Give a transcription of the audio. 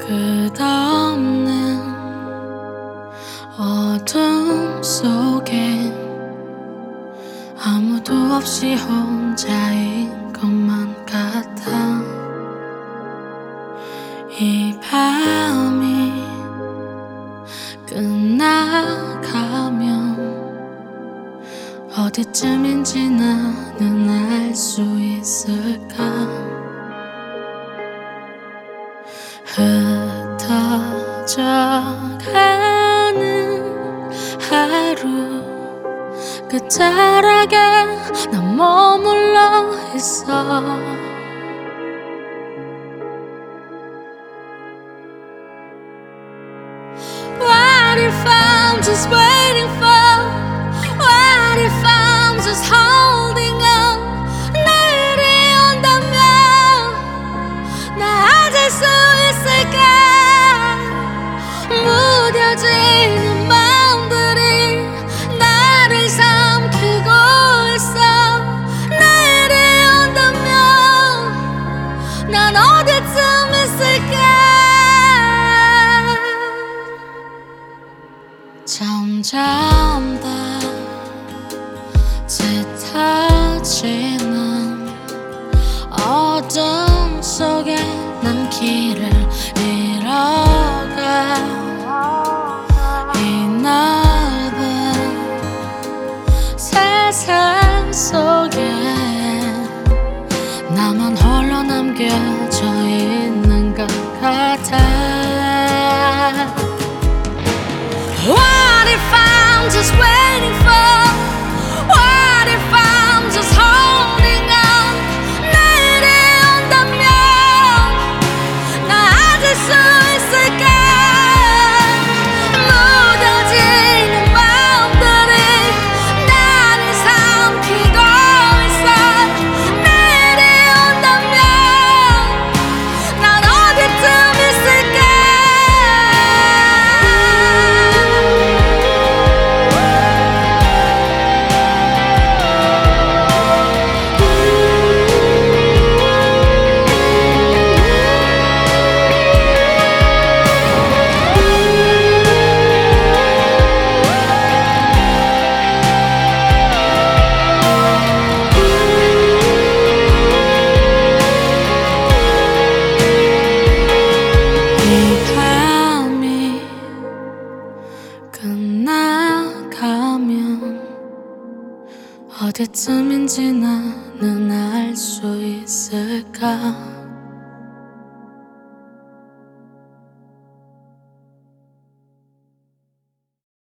끝없는 어둠 속에 아무도 없이 혼자인 것만 같아. 이 밤이 끝나가면 어디쯤인지 나는 알 수 있을까. 흩어져가는 하루 끝자락에 난 머물러 있어. What if I'm just waiting for? What if I'm just holding on? 내일이 온다면 나 찾을 수 있을까? 무뎌지는 마음들이 나를 삼키고 있어. 내일이 온다면 난 어디쯤 있을까? 점점 더 짙어지는 어둠 속에 난 길을 잃어가. 이 넓은 세상 속에 나만 홀로 남겨져 있는 것 같아. What if I'm just waiting for? What if I'm just holding on? 내일이 온다면 나 찾을 수 있을까? 무뎌지는 마음들이 나를 삼키고 있어. 내일이 온다면 난 어디쯤 있을까? 끝나가면 어디쯤인지 나는 알 수 있을까?